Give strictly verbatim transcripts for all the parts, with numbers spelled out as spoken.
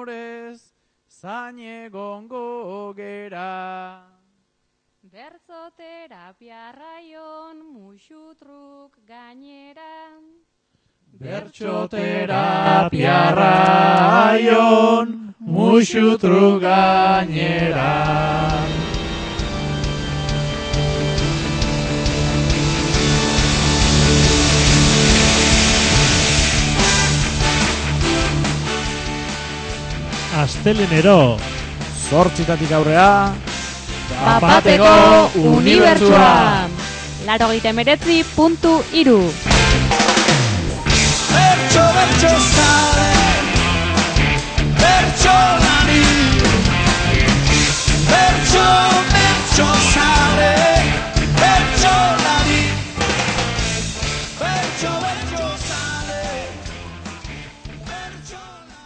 amorez, zain egongo gera. Bertzoterapia raion musutruk gainera. Bertsoterapia raion musutruk gainera. Astelenero Zortzitatik aurrea Bapateko unibertsua. Larogeita hemeretzi puntu hiru. Bertso, bertso zale, bertso lani. Bertso, bertso zale, bertso lani. Bertso, bertso zale, bertso lani.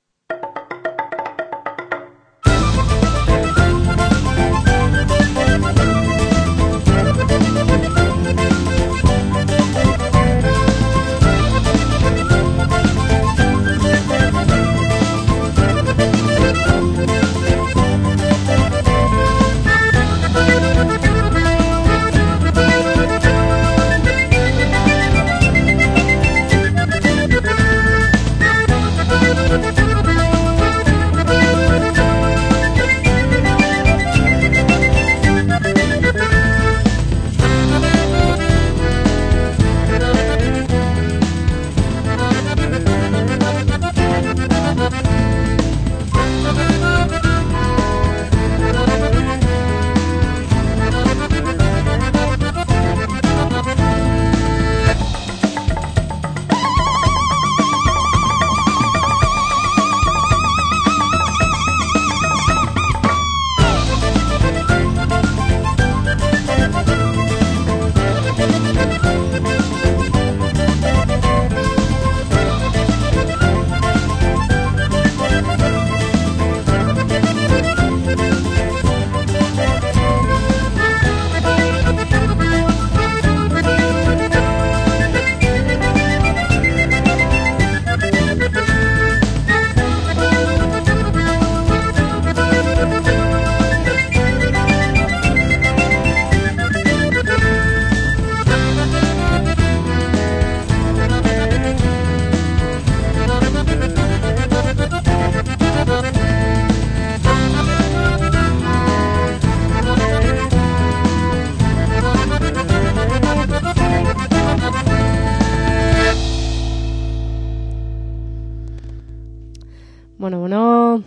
Bueno, bueno,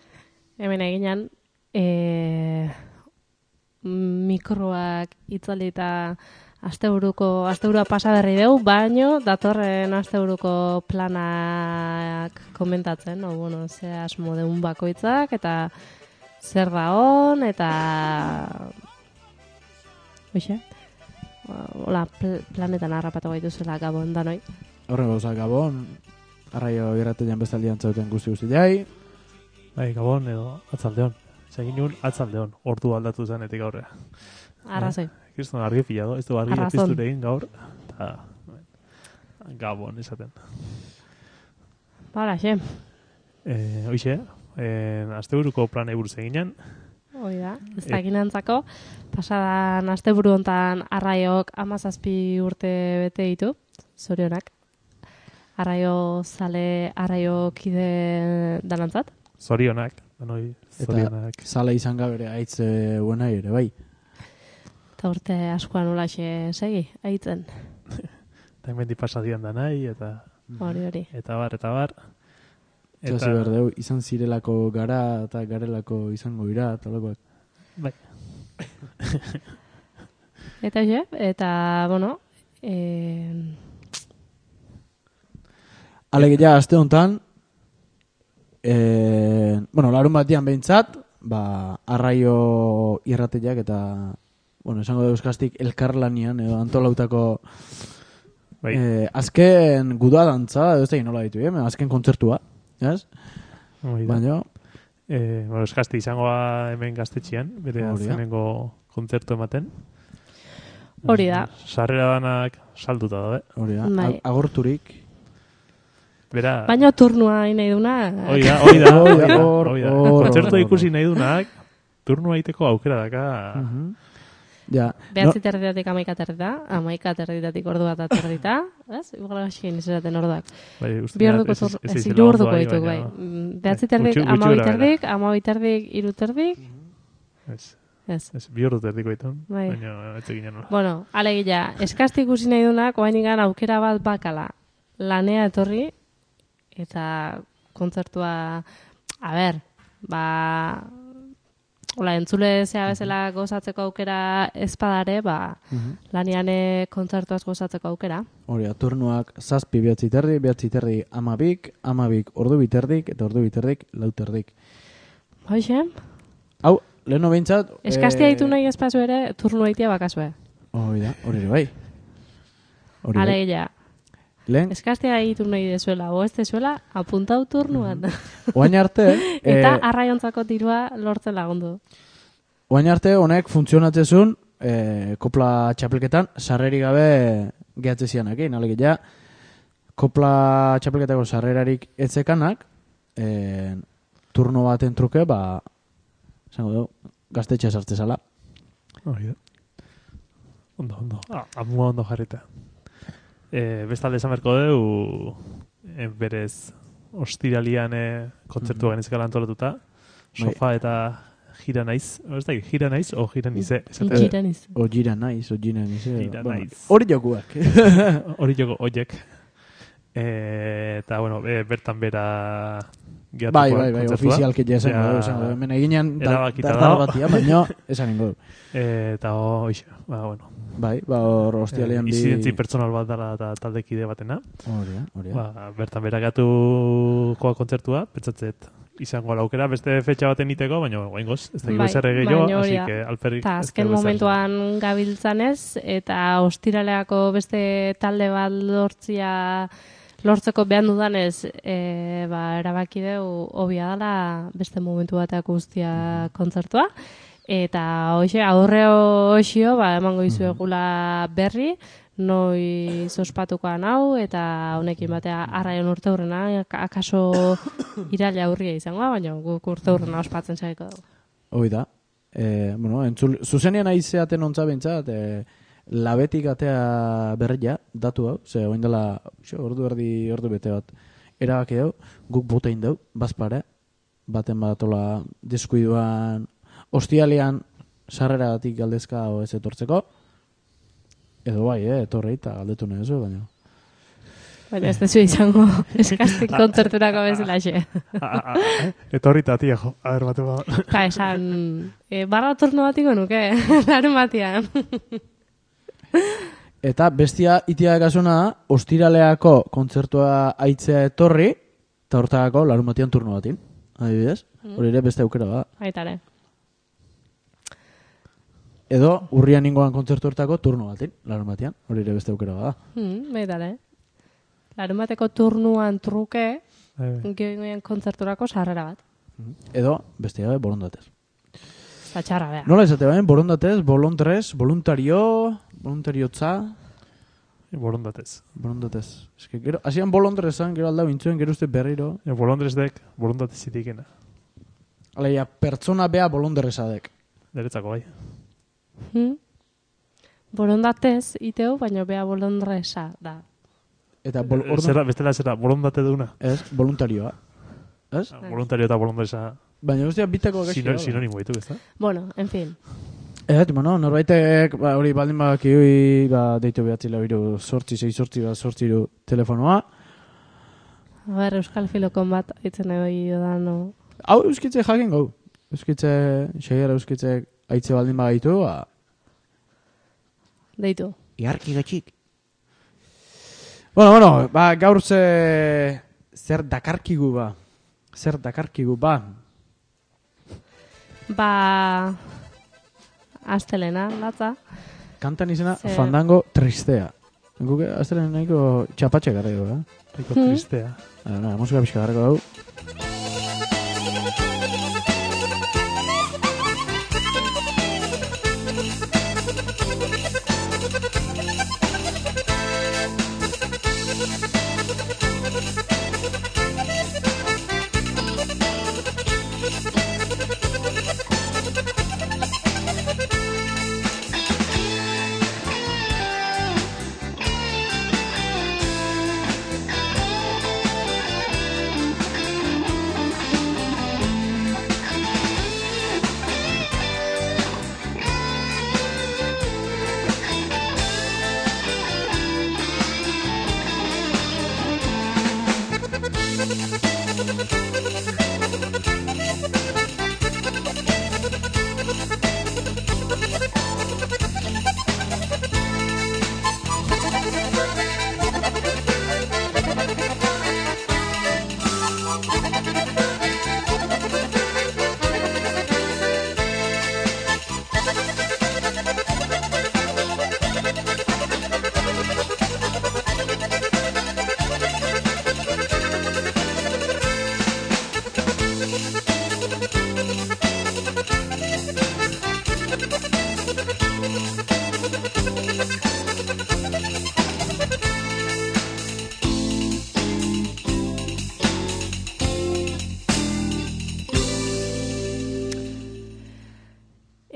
hemen eginan, e, mikroak itzali eta asteburuko, asteburua pasa berri deu, baino datorren asteburuko planak komentatzen, no, bueno, ze asmo deun bakoitzak, eta zer da hon, eta hoxe, hola, pl planetan harrapatu gaituzela Gabon danoi. Horren gauza Gabon, arraio irratian bestaldian zauten guzti guzti jai. Bai, Gabon edo atzaldeon. Zegin nun atzaldeon, ordu aldatu zenetik aurrea. Arrazoi. Kriston argi pilado, ez du argi Arrazon. epizture egin gaur. Ta, Gabon esaten. Bara, xe. E, hoxe, e, asteburuko planei buruz eginan. Hoi da, ez da ginantzako. Pasadan asteburu hontan arraiok hamazazpi urte bete ditu, zorionak. Arraio zale, arraio kide danantzat. Zorionak, danoi, zorionak. Eta zala izan gabere aitze buena ere, bai. Eta urte askoan ulaxe segi, aitzen. Eta hemen pasadian da nahi, eta Hori, hori. eta bar, eta bar. Eta berdeu, izan zirelako gara eta garelako izango ira, talakoak. Bai. Eta xe, eta, bueno, eh, Alegia, aste honetan, e, bueno, larun batian behintzat, ba, arraio irrateak eta, bueno, esango euskastik elkarlanian, edo antolautako Bai. e, azken gudua dantza, edo ez da nola ditu, eh? Azken kontzertua, ez? Hori da. Baina, Eh, bueno, eskazte izangoa hemen gaztetxean, bere Hori da. azkenengo kontzertu ematen. hori da. Sarrera danak salduta daude. hori da, Bai. ag- agorturik, Bera, Baina turnua nahi duna. hoi da, hoi da, hoi da, Hor, hoi da. hor, Kontzertua hor, ikusi nahi dunak, turnua egiteko aukera daka. Mhm. Ja. Behatzi terdidatik amaika terdita, amaika terditatik ordu bat aterdita, ez? Igual gaxien izeraten orduak. Bai, uste Bi dut, orduko ez- tur, ez ez izela hiru ondo orduko bai, dituk, bai. baina- Mm, Behatzi Bai, terdik, gutxi- gutxi amabi gora bera. terdik, amabi terdik, hiru terdik, Ez, ez. ez, bi ordu terdiko ditun, Bai. baina ez egin nola. Bueno, alegia, eskasti ikusi nahi dunak, oain ingan aukera bat bakala. Lanea etorri, eta kontzertua, a ber, ba, hola, entzule zea bezala gozatzeko aukera ezpadare, ba, Mhm. lanean kontzertuaz gozatzeko aukera. Hori da, turnuak zazpi behatzi terdi, behatzi terdi amabik, amabik ordu biterdik, eta ordu biterdik lauterdik. Hoxe, Hau, leheno behintzat... eskastia eh, ditu nahi espazu ere, turnu eitia bakazue. Hori da, hori ere bai. Hori bai. Alegia, Lehen, eskastia ditu nahi dezuela, o ez dezuela, apuntau turnuan. oain arte... Eta eh, arraiontzako dirua lortzen lagundu. Oain arte honek funtzionatzezun eh, kopla txapelketan sarreri gabe gehatze zianekin. Alegia, kopla txapelketako sarrerarik etzekanak eh, turno baten truke, ba, zango du, gaztetxe sartze zala. Hori da. Ondo, ondo. Ah, amua ondo jarrita. E, bestalde esan berko deu, e, berez, ostiralian e, kontzertu mm -hmm. antolatuta, sofa eta gira naiz, o, ez da, gira naiz o gira nize. esaten- Gira niz. O gira naiz, o gira naiz. eh, Gira bueno, naiz. Hori jokuak. Hori joko, oiek. E, eta, bueno, e, bertan bera geatuko bai, bai, bai, kontzertua. ofizialki ja esango Ja, du, esango du. Hemen eginean da- erabakita tartar dago. batia, baina esan ingo du. E, eta hoxe, ba, bueno. Bai, ba, hor ostialean e, bi... Izidentzi pertsonal bat dara eta taldekide batena. Hori da, hori da. Ba, bertan bera gatuko kontzertua, pentsatzet izango aukera beste fetxa baten iteko, baina oraingoz ez da Bai, zer gehiago, baina hori así da. que alperrik. Eta ez azken dugu ezer. momentuan gabiltzanez, eta ostiraleako beste talde bat lortzia lortzeko behan dudanez, e, ba, erabaki deu hobia dela beste momentu bateak guztia kontzertua. Eta hoxe, aurre hoxio, ba, emango izu egula berri, noi zospatukoan hau, eta honekin batea arraion urte hurrena, akaso iraila aurria izango, baina guk urte hurrena ospatzen zaiko dugu. Hoi da. E, bueno, entzul, zuzenean aizeaten ontza bentsat, e, labetik atea berria, datu hau, ze oin dela, xo, ordu erdi, ordu bete bat, erabaki dau, guk botein dau, bazpare, baten batola deskuiduan, ostialean sarreragatik galdezka o ez etortzeko, edo bai, eh, etorrei eta galdetu nahi zu, baina... Baina ez dezu izango eskastik kontzerturako bezala xe. Ah, ah, ah, Etorri ta tia, jo. A ber, batu ba. Eta esan, e, barra turno batiko nuke, larun batian. Eta bestia itia kasuna da, ostiraleako kontzertua aitzea etorri, eta hortagako larun batian turno batin. Adibidez, hori ere beste aukera da. Aitare. Edo urrian ingoan kontzertu hortako turno batin, larun batian, hori ere beste aukera da. Hmm, baitare. Larun bateko turnuan truke, Bai, bai. gehien kontzerturako sarrera bat. Edo bestia gabe borondatez. Eta txarra, beha. Nola esate bain, borondatez, bolondrez, voluntario, voluntariotza, Borondatez. borondatez. Eske, gero, hasian bolondrezan, gero aldau intzuen, gero uste berriro. E, Bolondresdek, borondatez zitikena. Aleia, pertsona bea bolondrezadek. Deretzako bai. Hmm? Borondatez iteu, baina beha bolondresa da. Eta bol, Eh, orduan, Zera, bestela zera, borondate duna. ez, voluntarioa. Ez? Ah, Voluntario eta bolondresa Baina guztia bitako gaxi. sino, sinonimo ditu, ez da? Bueno, en fin. Ez, bueno, norbaitek, ba, hori baldin badakiui, ba, deitu behatzi lau iru, sortzi, zei sortzi, ba, sortzi iru telefonoa. A ber, Euskal Filokon bat, itzen edo da, no. Hau euskitze jakin gau. Euskitze, xegiara euskitze aitze baldin bagaitu, ba, Deitu. iarki gatxik. Bueno, bueno, ba, gaur ze, zer dakarkigu, ba. Zer dakarkigu, ba. Ba, astelena, latza. Kantan izena, Zer- Fandango Tristea. Guk, aztelen nahiko txapatxe gara dugu, eh? Riko Hmm. tristea. Ah, na, musika pixka garrako dugu.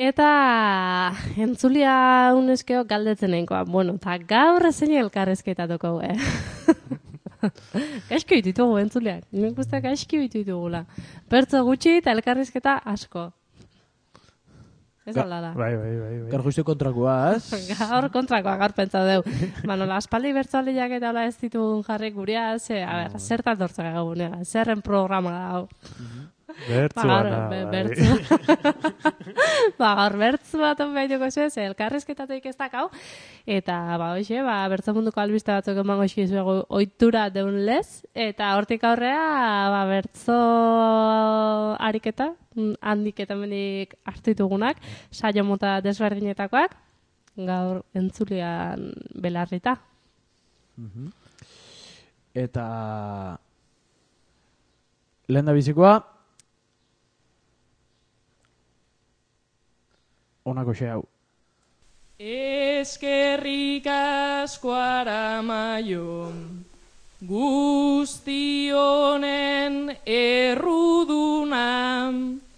Eta entzulia uneskeo galdetzen nengoa. Bueno, eta gaur zein elkarrezketatuko, eh? Gaizki ditugu entzuleak. Nik uste gaizki ditugula. Pertso gutxi eta elkarrezketa asko. Ez aldala. Bai, bai, bai. bai. Gaur justu kontrakoa, ez? Gaur kontrakoa, gaur pentsa deu. Manola, aspaldi bertsoaldiak eta hola ez ditugun jarri gurea, ze, a ber, zertan dortzak egunera, zerren programa da hau. Bertzua Ba, na, be- bai. bertzua. Ba, gaur bertzu bat onbeituko zuen, ze elkarrezketatik ez dakau. Eta, ba, hoxe, ba, bertzo munduko albiste batzuk emango eskizuegu ohitura deun lez. Eta hortik aurrea, ba, bertzo ariketa, mm, handik eta mendik hartu ditugunak, saio mota desberdinetakoak, gaur entzulean belarrita. Eta lehen da bizikoa honako xe hau. Eskerrik asko Aramaio, guzti honen erruduna,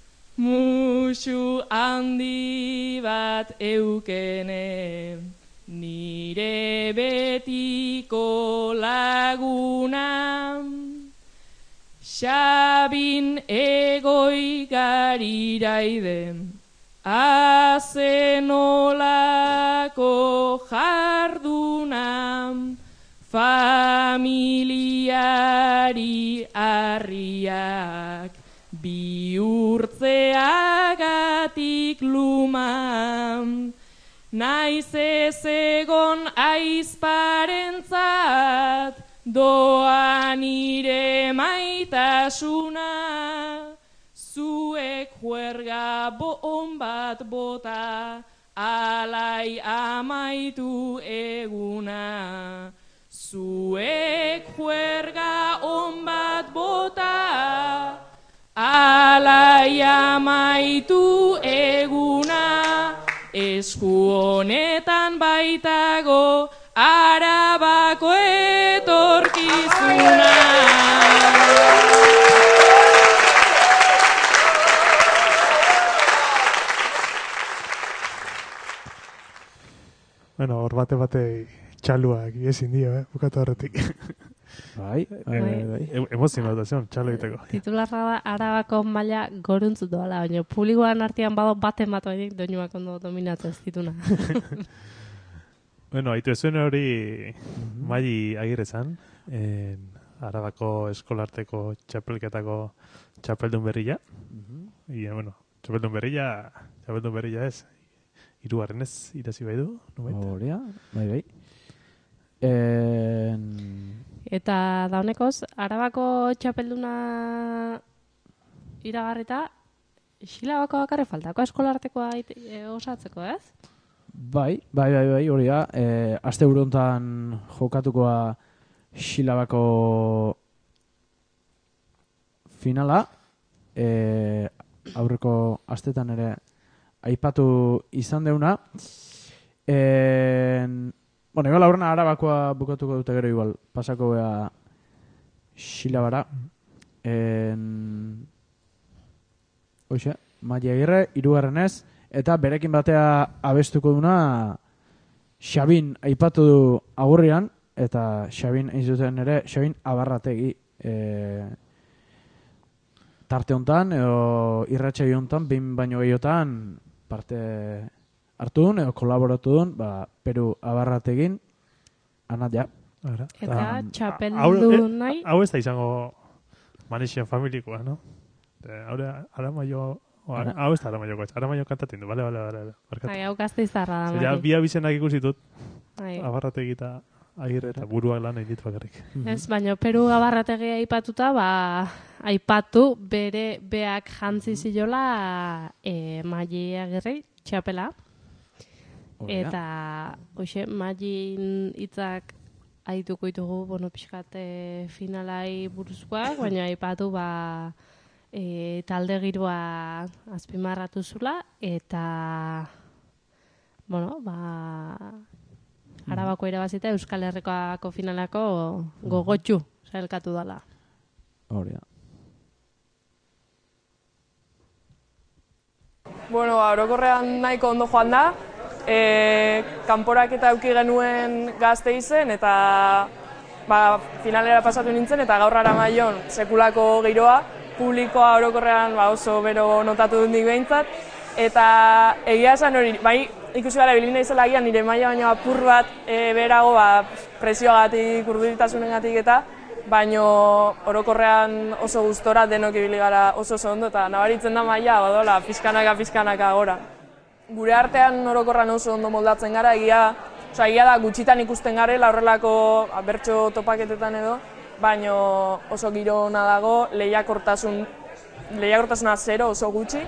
musu handi bat eukene, nire betiko laguna. Xabin egoi gariraiden, azenolako jarduna, familiari harriak, bihurtzeagatik luma, naiz ez egon aizparentzat, doa nire maitasuna, zuek juerga bon bat bota, alai amaitu eguna. Zuek juerga on bat bota, alai amaitu eguna. Esku honetan baitago, Arabako etorkizuna. Bueno, hor bate bate txaluak ezin dio, eh? Bukatu horretik. Bai, bai, bai, bai. E- Emozionatu zen, txalo egiteko. Titularra da Arabako maila goruntzu doala, baina publikoan artean bado baten bat horiek doinuak ondo dominatzen ez dituna. Bueno, haitu ezuen hori Maili Agirre zan, en Arabako eskolarteko txapelketako txapeldun berria. I, bueno, txapeldun berria, txapeldun berria ez, hirugarren ez irazi bai du, nubait. Horia, bai, bai. En... Eta daunekoz, Arabako txapelduna iragarrita, Xilabako bakarri faltako eskolartekoa ite- e, osatzeko, ez? Bai, bai, bai, bai, hori da. E, aste burontan jokatukoa Xilabako finala. E, aurreko astetan ere aipatu izan deuna. En, bueno, igual aurrena Arabakoa bukatuko dute gero igual. Pasako bea Xilabara. En, hoxe, Maili Agirre, hirugarrenez. Eta berekin batea abestuko duna Xabin aipatu du agurrian, eta Xabin egin zuten ere, Xabin Abarrategi e, tarte hontan, edo irratsaio hontan, behin baino gehiotan parte hartu duen, edo kolaboratu duen, ba, Peru Abarrategin, anat ja. Ara. Eta Hau- txapeldun nahi, Hau ez da izango Manexien familikoa, no? Eh, Haure, Aramaio... Ara- Hau ez da Aramaiokoa, Aramaio kantatzen du, bale, bale, bale. bale. Barkatu. bai, hau gazteizarra da, Zer, ja, Mari. bi abizenak ikusitut, Bai. Abarrategi eta Agirre eta buruak lan egin ditu bakarrik. Ez, baina Peru Abarrategia aipatuta, ba, aipatu bere beak jantzi zilola e, Maili Agirre txapela. Hori da. Eta, hoxe, Mailin hitzak aituko ditugu, bueno, pixkat e, finalai buruzkoak, baina aipatu, ba, e, talde giroa azpimarratu zula, eta, bueno, ba, Arabako irabazita Euskal Herrikoako finalako gogotxu sailkatu dala. Hori da. Bueno, orokorrean nahiko ondo joan da. E, kanporak eta euki genuen Gasteizen eta ba, finalera pasatu nintzen eta gaur Aramaion sekulako giroa, publikoa orokorrean ba, oso bero notatu dut nik behintzat. Eta egia esan hori, bai ikusi gara bilin naizela agian nire maila baino apur bat e, berago ba, presioagatik, urduritasunengatik eta baino orokorrean oso gustora denok ibili gara oso oso ondo eta nabaritzen da maila badola pizkanaka pizkanaka gora. Gure artean orokorran oso ondo moldatzen gara, egia, oza, egia da gutxitan ikusten garela horrelako bertso topaketetan edo, baino oso giro ona dago, lehiakortasun, lehiakortasuna zero oso gutxi,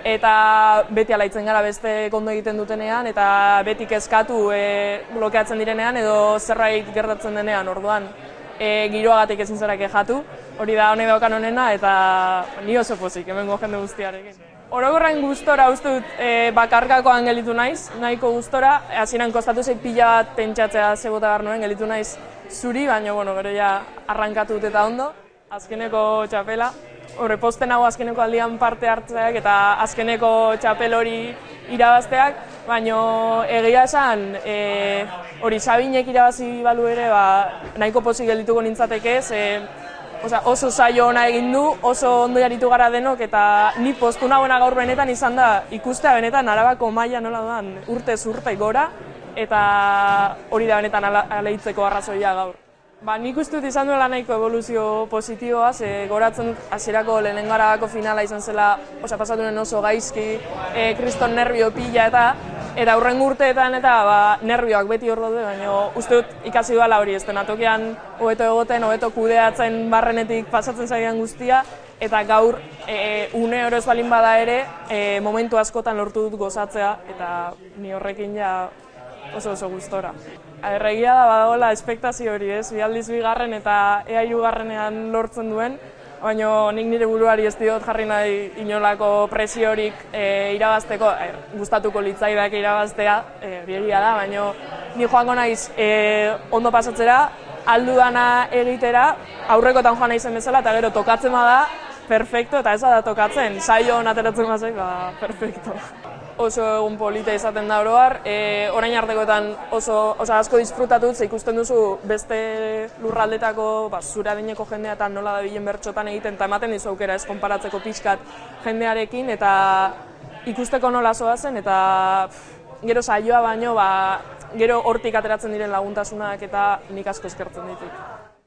eta beti alaitzen gara beste kondo egiten dutenean, eta beti kezkatu e, blokeatzen direnean edo zerbait gertatzen denean, orduan e, giroagatik ezin zara kexatu, hori da honek daukan honena, eta ni oso pozik, hemengo jende guztiarekin. Orokorren gustora uste dut e, bakarkakoan gelitu naiz, nahiko gustora, hasieran kostatu zei pila bat pentsatzea zebota behar nuen, gelitu naiz zuri, baina bueno, gero ja arrankatu dut eta ondo, azkeneko txapela. Horre posten hau azkeneko aldian parte hartzeak eta azkeneko txapel hori irabazteak, baina egia esan e, hori Sabinek irabazi balu ere ba, nahiko pozik geldituko nintzateke, ze Osa, oso saio ona egin du, oso ondo jaritu gara denok, eta ni postu nagoena gaur benetan izan da ikustea benetan Arabako maila nola doan urtez urte gora, eta hori da benetan aleitzeko arrazoia gaur. Ba, nik uste dut izan duela nahiko evoluzio positiboa, ze goratzen hasierako lehenengo Arabako finala izan zela, osa pasatu nuen oso gaizki, e, kriston nervio pila eta, eta hurrengo urteetan eta ba, nervioak beti hor daude, baina uste dut ikasi duela hori, ez atokian hobeto egoten, hobeto kudeatzen barrenetik pasatzen zaidan guztia, eta gaur e, une oro ez balin bada ere, e, momentu askotan lortu dut gozatzea, eta ni horrekin ja oso oso gustora. Erregia da badagoela espektazio hori, ez? Bi aldiz bigarren eta ea hirugarrenean lortzen duen, baina nik nire buruari ez diot jarri nahi inolako presiorik e, irabazteko, e, gustatuko litzaidak irabaztea, e, egia da, baina ni joango naiz e, ondo pasatzera, aldu dana egitera, aurrekotan joan naizen bezala, eta gero tokatzen bada, perfecto, eta ez da tokatzen, saio ateratzen bazaik, ba, perfecto. Oso egun polita izaten da oroar, e, orain artekoetan oso, oso asko disfrutatut, ze ikusten duzu beste lurraldetako ba, zure adineko jendea eta nola da bilen bertxotan egiten, eta ematen dizu aukera ez konparatzeko pixkat jendearekin, eta ikusteko nola zoazen, eta pff, gero saioa baino, ba, gero hortik ateratzen diren laguntasunak eta nik asko eskertzen ditut.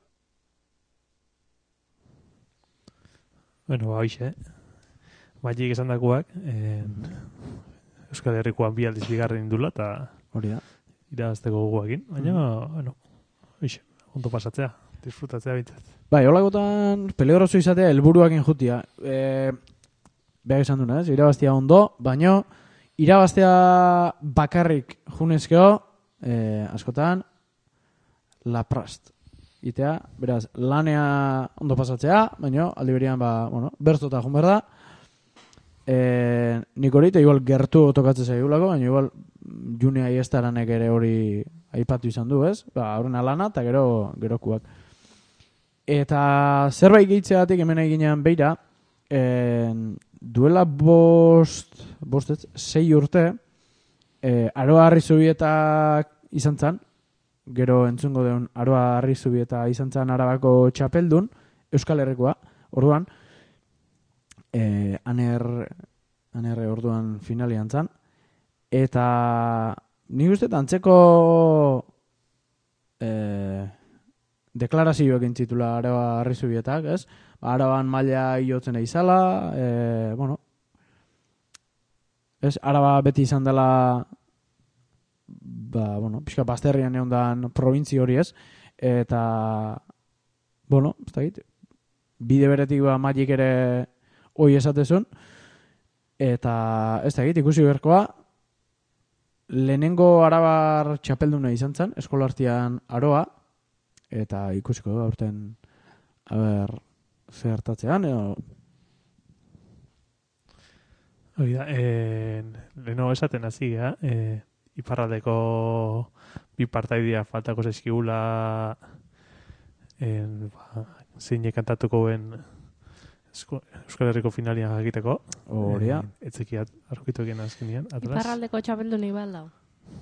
Bueno, ba, hoxe, Magik esan dakoak, eh, Euskal Herrikoan bi aldiz bigarren indula, eta hori da. Irabazteko gogoekin, baina, mm. bueno, hoxe, ondo pasatzea, disfrutatzea bintzat. Bai, holakotan peligroso izatea helburuak injutia. E, Beak esan duna, ez? Irabaztea ondo, baina irabaztea bakarrik junezkeo, e, askotan, laprast. Itea, beraz, lanea ondo pasatzea, baina aldi berian, ba, bueno, bertota jun behar da. E, nik hori, igual gertu tokatzen zaigulako, baina igual June Aiestaranek ere hori aipatu izan du, ez? Ba, horrena lana eta gero gerokuak. Eta zerbait gehitzeatik hemen eginean beira, e, duela bost, bost ez, sei urte, e, Aroa Arrizubietak izan zan, gero entzungo deun Aroa Arrizubietak izan zan Arabako txapeldun, Euskal Herrikoa, orduan, Eh, aner, aner orduan finalian zan. Eta nik uste antzeko eh, deklarazioak entzitula Araba Arrizubietak, ez? Araban maila iotzen eizala, eh, bueno, ez, Araba beti izan dela, ba, bueno, pixka bazterrian egon dan probintzi hori, ez? Eta, bueno, ez da git, bide beretik ba, Magik ere hoi esatezun, eta ez da egit, ikusi berkoa, lehenengo Arabar txapelduna izan zen, eskolartian Aroa, eta ikusiko da, urten, a ber, zertatzean, edo... Hori da, eh, leheno esaten hasi gara, eh, iparraldeko bi partaidia faltako zaizkigula, eh, ba, zeinek kantatuko ben Euskal Herriko finalian jakiteko. Horia. E, etzekiat arkitu egin azkenean. Atlas. Iparraldeko txapeldun ibal dau.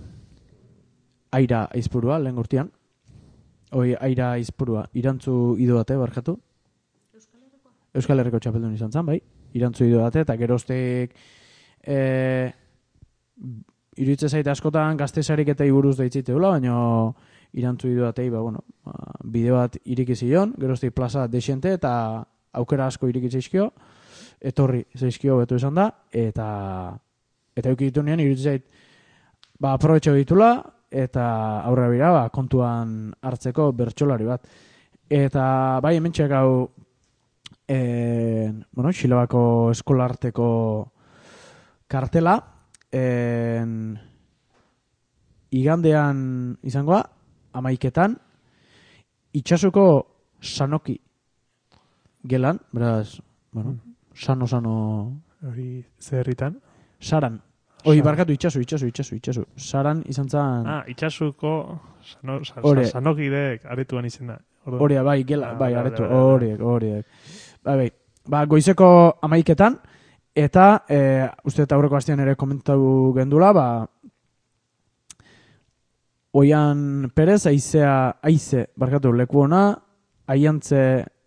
Aira aizpurua, lehen urtean. Oi, aira aizpurua. Irantzu idodate, barkatu. Euskal Herriko txapeldun izan zen, bai. Irantzu idodate, eta geroztek e, iruditze zaite askotan gaztesarik eta iburuz deitziteula, baina irantzu idodatei, ba, bueno, bide bat iriki zion, geroztek plaza desiente, eta aukera asko iriki zaizkio, etorri zaizkio betu esan da, eta eta eukiditu nien, iruditze zait, ba, aprobetxo ditula, eta aurra bira, ba, kontuan hartzeko bertsolari bat. Eta bai, hemen txek hau e, bueno, Xilabako eskolarteko kartela en, igandean izangoa, amaiketan, itxasuko sanoki gelan, beraz, bueno, sano-sano hori zerritan. Saran. Oi, barkatu itxasu, itxasu, itxasu, itxasu. Saran izan zan... Ah, itxasuko sano, sa, Ore. sa, sanokidek aretuan izena. Horia, bai, gela, Ah, bai, vale, aretu, vale, vale. horiek, horiek. Bai, bai. Ba, goizeko amaiketan, eta, e, uste eta aurreko hastian ere komentatu gendula, ba, Oian Perez, aizea, aize, barkatu, leku ona, aiantze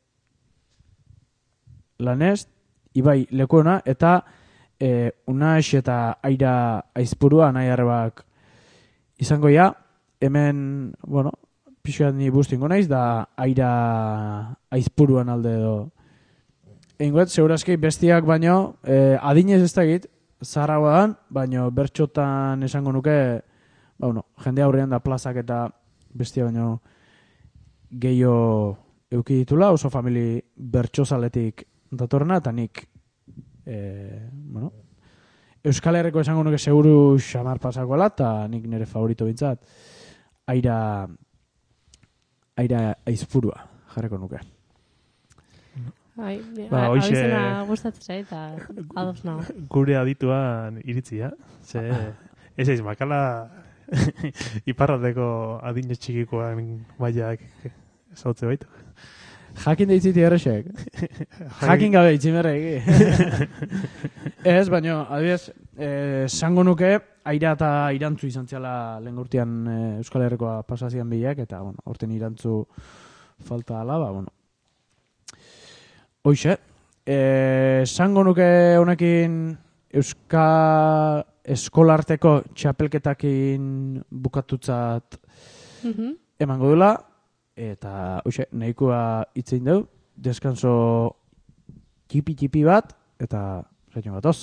lanez, ibai, leku ona, eta e, unax eta aira aizpurua, nahi arrebak izango ja, hemen, bueno, pixoat ni bustingo naiz, da aira aizpuruan alde edo. Eingoet, segurazki bestiak baino, eh, adinez ez dakit, zaharragoa dan, baino bertxotan esango nuke, ba, bueno, jende aurrean da plazak eta bestia baino gehiago euki ditula, oso famili bertxozaletik datorna, eta nik, eh, bueno, Euskal Herriko esango nuke seguru xamar pasakoela, eta nik nire favorito bintzat, aira, aira aizpurua jarreko nuke. Bai, Ba, ba, hoxe- abizena gustatzen zait, eta ados nago. Gure adituan iritzia. Ze, ez eiz, makala iparraldeko adine txikikoan baiak zautze baitu. Jakin deitziti errexek. Jakin gabe itximerregi. Ez, baina, adibidez, eh, sango nuke, aira eta irantzu izan ziala lehen urtean eh, Euskal Herrikoa pasazian bilak, eta, bueno, horten irantzu falta ala, ba, bueno. Hoxe, eh, sango nuke honekin Euskal Eskolarteko txapelketakin bukatutzat Mhm. emango dula, eta hoxe, nahikoa hitzein dugu, deskanso txipi-txipi bat, eta zaino batoz.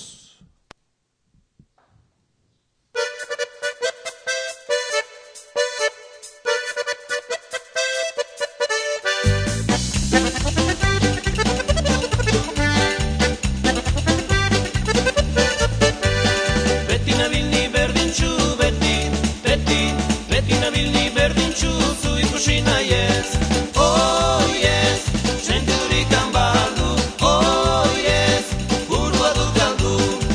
Beti nabilni berdintxu, beti, beti, beti nabilni berdintxu, zu ikusi nahi ez. Oh yes, sentidurikan baldu, oh yes, burua dut galdu.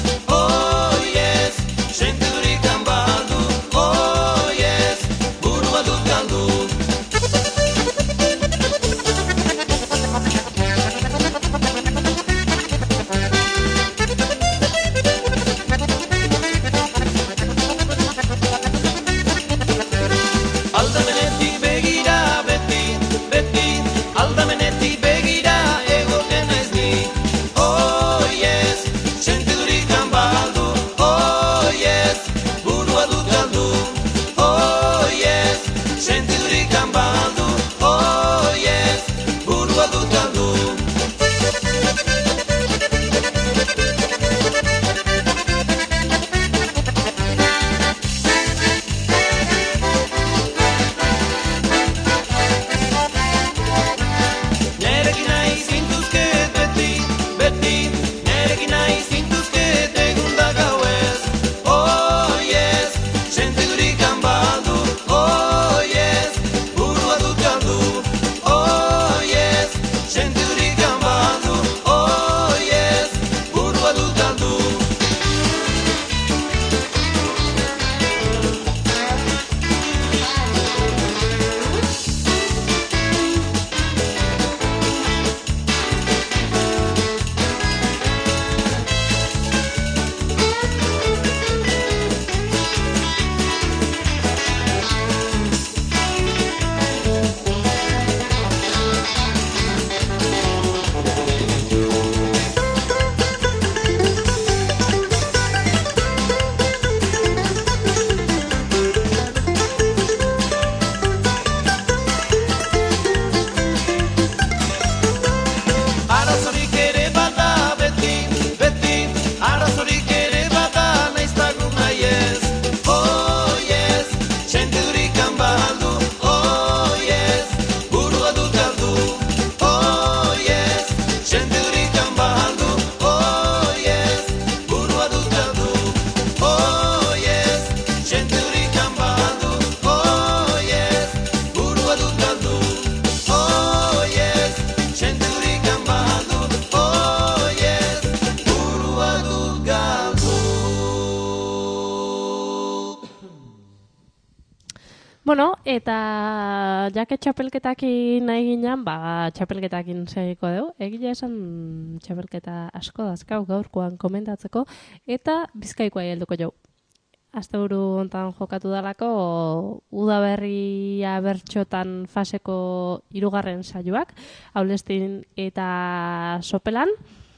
Bueno, eta jake txapelketakin nahi ginen, ba, txapelketakin segiko dugu. Egia esan txapelketa asko dazkau gaurkoan komentatzeko, eta Bizkaikoa helduko jau. Asteburu hontan jokatu dalako udaberria bertxotan faseko hirugarren saioak, Aulestin eta Sopelan.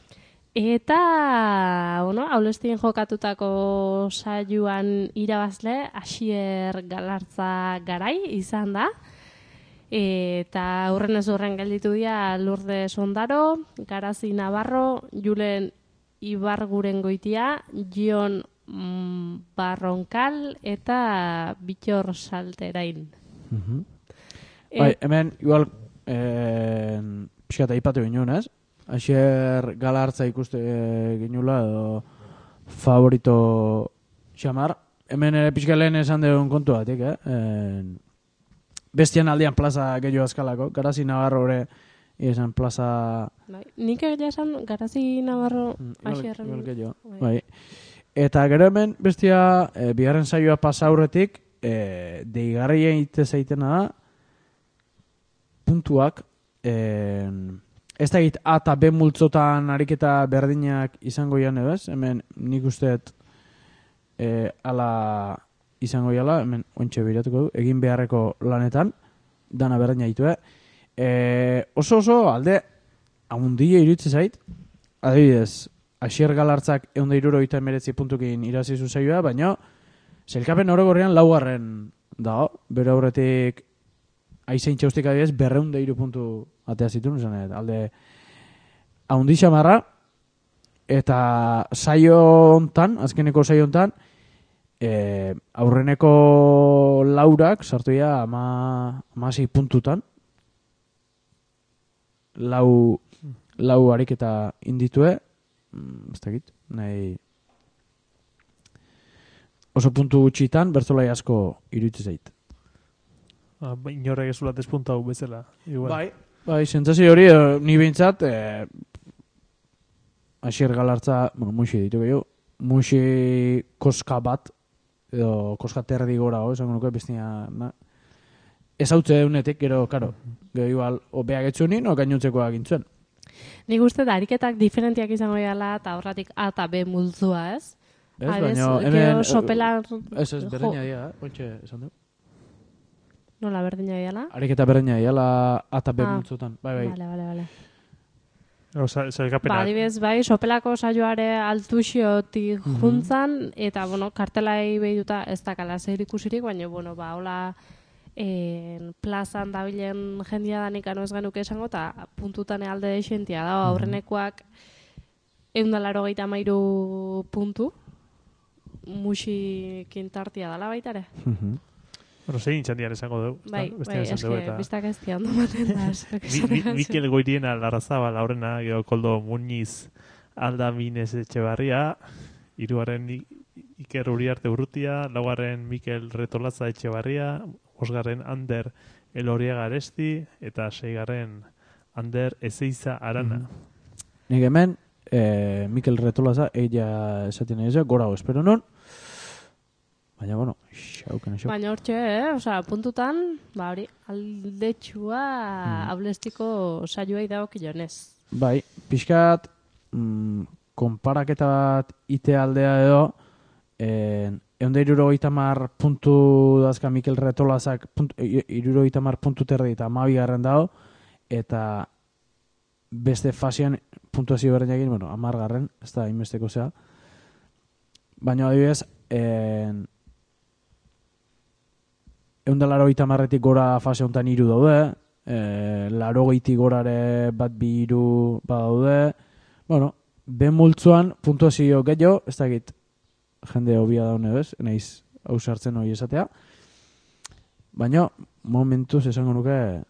Eta, bueno, Aulestin jokatutako saioan irabazle Asier Galartza Garai izan da. Eta hurren ez hurren gelditu dira Lourdes Ondaro, Garazi Navarro, Julen Ibargurengoitia, Jon mm, Barronkal eta Bittor Salterain. Mhm. Bai, hemen, igual, eh, pixka eta ipatu ginen, ez? Asier Galartza ikuste e, ginula edo favorito xamar. Hemen ere pixka lehen esan dugun kontu batik, eh? E, bestian aldian plaza gehiago azkalako. Garazi Navarro ere esan plaza... Bai, nik egia esan Garazi Navarro Asierren... Igual gehiago, bai. Eta gero hemen bestia e, bigarren saioa pasa aurretik e, deigarria ite zaitena da puntuak... E, Ez da egit A eta B multzotan ariketa berdinak izango ian edo ez? Hemen nik usteet e, ala izango iala, hemen ointxe biratuko du, egin beharreko lanetan, dana berdina ditu, e, oso oso alde haundia iruditze zait, adibidez, Asier Galartzak ehun eta hirurogeita hemeretzi puntukin irabazi saioa, baina sailkapen orokorrean laugarren dago, bere aurretik aizein txaustik adibidez, berreun da hiru puntu atea zituen, esan, alde haundi xamarra, eta saio hontan, azkeneko saio hontan, e, aurreneko laurak sartu dira ama, amasei puntutan, lau, lau ariketa inditue, ez dakit, nahi oso puntu gutxitan, bertzolai asko iruditzen zait. Ah, inorrek ez ulatez puntu hau bezala. Igual. Bai, bai, sentzazio hori, eh, ni behintzat, eh, Asier Galartza, bueno, muixi ditu gehiago, muixi koska bat, edo koska terdi gora, o, esango nuke, bestia, na, ez hautze eunetik, gero, karo, gero igual, obeak etxunin, o gainontzekoak gintzuen. Nik uste da, ariketak diferentiak izango dira eta horratik A eta B multzua, ez? Ez, Adez, baina, gero hemen, Sopelan... ez, ez, jo- berdina dira, eh, ontxe, esan du. Nola berdina diala? Ariketa berdina dira, A eta B Ah. multzotan, bai, bai. Vale, vale, vale. Osa, Ba, sailkapenak. adibidez, bai, Sopelako saioare altuxiotik Mhm. juntzan, eta, bueno, kartelai behituta ez dakala zer ikusirik, baina, bueno, ba, hola, en, plazan dabilen jendia danik ano ez genuke esango, eta puntutan alde deixentia da, aurrenekoak eundalaro geita mairu puntu, musikin tartia dala baitare. Mhm. Bueno, zein txandian esango dugu. ezta? Bai, Bestean bai, esan eske, dugu eta- biztak ez dian dumaten da. esek Mi- esan Mi- behar Mikel Goiriena Larrazabal aurrena, gero Koldo Muñiz Aldaminez Etxebarria, hirugarren I- Iker Uriarte Urrutia, laugarren Mikel Retolaza Etxebarria, bosgarren Ander Eloriaga Aresti, eta seigarren Ander Ezeiza Arana. Nik hemen, eh, Mikel Retolaza, eia esaten egizia, gorago espero non. Baina, bueno, xauken xau. Baina hortxe, eh? Osa, puntutan, ba hori, aldetxua Mm. aulestiko saioei dago kilonez. Bai, pixkat, mm, konparaketa bat ite aldea edo, eh, egun da irurogeita mar puntu dazka Mikel Retolazak, puntu, irurogeita mar puntu terdi eta amabi garren dago, eta beste fasean puntuazio berdin egin, bueno, amar garren, ez da inbesteko zea. Baina adibidez, eh, egun da laro gita marretik gora fase honetan iru daude, e, laro geitik gorare bat bi iru bat daude. Bueno, ben multzuan puntuazio gehiago, ez dakit jende hobia daune bez, naiz hau sartzen hori esatea. Baina, momentuz esango nuke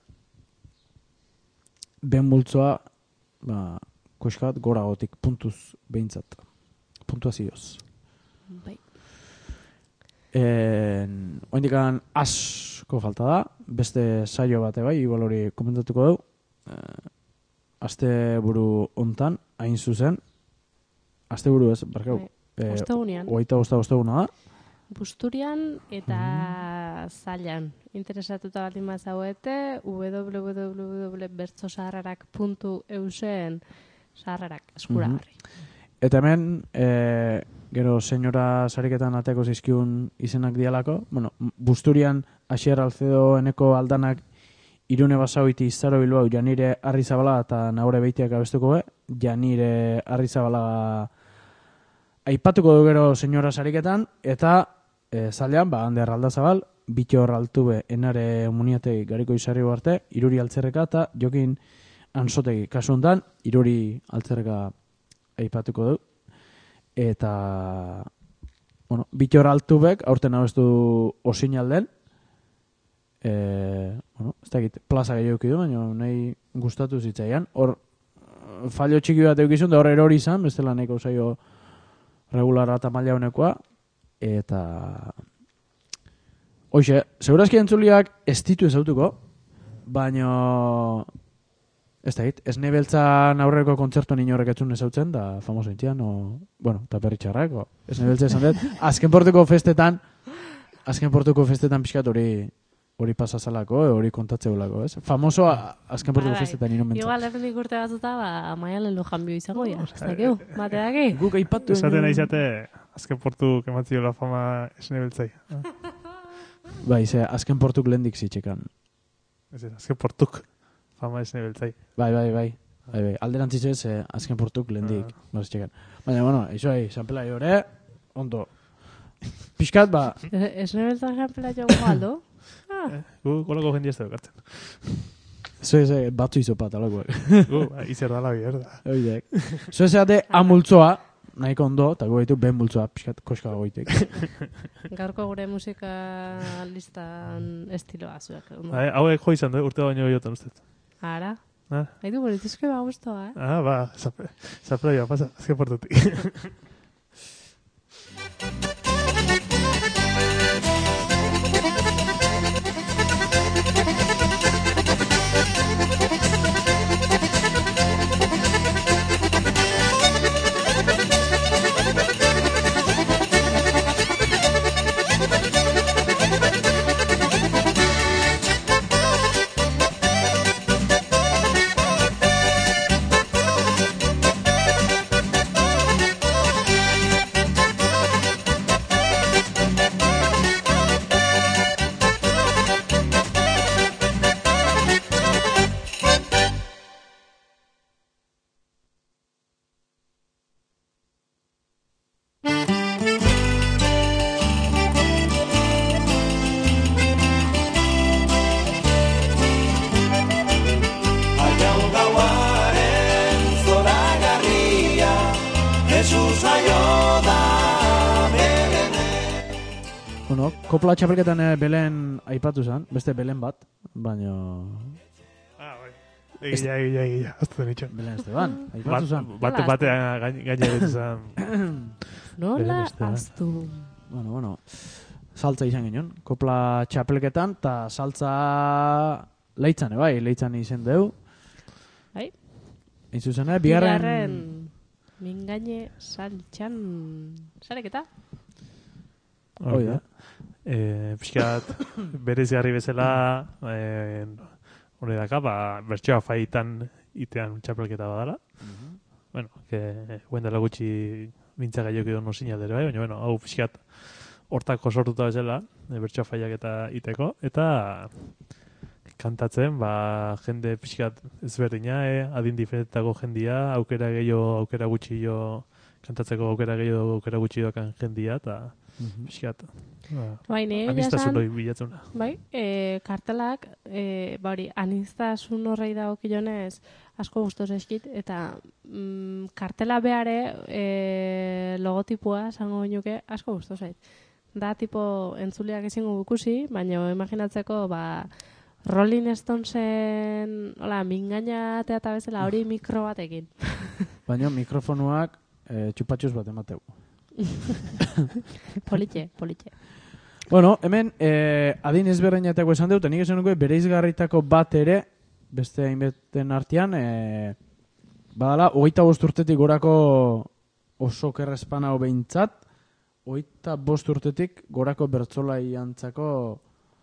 ben multzoa ba, koskat gora gotik puntuz behintzat. Puntuazioz. Bai. En, oindikan asko falta da, beste saio bate bai, igual hori komentatuko dugu. Eh, aste buru hontan, hain zuzen, aste buru ez, barkau, Bai. eh, Ostegunean. hogeita bosta osteguna da. Busturian eta zailan. Interesatuta baldin bazauete, w w w puntu bertsosaharrarak puntu eusen saharrarak eskuragarri. Eta hemen, e, gero senyora sariketan ateko zizkiun izenak dialako, bueno, Busturian Asier Alcedo eneko aldanak Irune Basauiti Izaro Bilbao Janire Arrizabala eta Naure Beitiak abestuko be, Janire Arrizabala aipatuko du gero senyora sariketan, eta e, zalean, ba, Ander Aldazabal, Bitxor Altube Enare Muniate Gariko Izarri arte, Iruri Altzerreka eta Jokin Ansotegi. Kasu hontan, Iruri Altzerreka aipatuko du. Eta, bueno, Bitxor Altubek aurten abestu Osinalden. E, bueno, ez dakit, plaza gehiago du, baina nahi gustatu zitzaian. Hor, fallo txiki bat eukizun, da hor erori izan, bestela nahiko zaio regulara eta maila honekoa. Eta, hoxe, segurazki entzuliak ez ditu ezautuko, baina ez dakit, ez nebeltzan aurreko kontzertuan inorrek etzun ezautzen, da famoso intzian, o, bueno, eta perritxarrako. Ez nebeltza esan dut, azken portuko festetan, azken portuko festetan pixkat hori hori pasazalako, hori kontatzeulako, ez? Famoso azken portuko Bai, festetan ino mentzat. igual errendik urte batzuta, ba, maialen lo janbio izango, ja, ez dakiu, bateaki. Guk aipatu. Esaten nahi zate, azken portu kematzio la fama esne beltzai. Bai, ze, azken portuk lehendik zitxekan. Ez ez, azken portuk fama esne beltzai. Bai, bai, bai. Bai, bai. Alderantzitzu ez, eh, azken portuk lehendik. Ah. Zitxekan. Baina, bueno, iso ahi, sanpela jore, ondo. Piskat, ba... Esne beltzak janpela joan galdo? Eh, gu, golako jendia ez da dukartzen. Zo ez, batzu izopat, alakoak. Gu, izer dala bierda. Oidek. Zo ez ate amultzoa, nahiko ondo, eta gu baitu ben multzoa, piskat koska goitek. Gaurko gure musika listan estiloa zuek. Hauek jo izan du, urte baino jotan ustez. Ara? Ah, Haitu politizko ba guztua, eh? ah ba, zapra joa, pasa, azken portutik. Bueno, kopla txapelketan eh, Belen aipatu zen, beste Belen bat, baina... Ah, bai. Egia, egia, egia, aztu den itxan. Belen Esteban, aipatu zen. Bate batean gainera zen. Nola Esteban. aztu? Bueno, bueno, saltza izan ginen, kopla txapelketan, eta saltza leitzan, bai, leitzan izen deu. Bai. Egin zuzen, eh, bigarren... Bigarren mingaine saltxan sareketa? Hoi da. Eh, pixkat, berezigarri bezala, eh, hori daka, ba, bertxoa faitan itean txapelketa badala. Bueno, que guendela gutxi bintza gaiok edo nosin aldere bai, baina, bueno, hau pixkat hortako sortuta bezala, e, bertxoa faiak eta iteko, eta kantatzen, ba, jende pixkat ezberdina, eh, adin diferentako jendia, aukera gehiago, aukera gutxi jo, kantatzeko aukera gehiago, aukera gutxi dokan jendia, eta pixkat, ba, Bai, nire anistasun esan, hori bilatzuna. bai, e, kartelak, e, ba hori, anistasun horrei dagokionez asko gustoz eskit, eta mm, kartela beare e, logotipoa, zango nuke, asko gustoz zait. Da, tipo, entzuleak ezingo bukusi, baina imaginatzeko, ba, Rolling Stonesen, hola, mingaina teata bezala hori mikro batekin. Baina mikrofonuak e, txupatxuz bat emateu. Politxe, politxe. Bueno, hemen eh, adin ezberdinetako esan dut, nik esan nuke bereizgarritako bat ere, beste hainbeten artean, eh, badala, hogeita bost urtetik gorako oso kerrezpana behintzat, hogeita bost urtetik gorako bertzolai antzako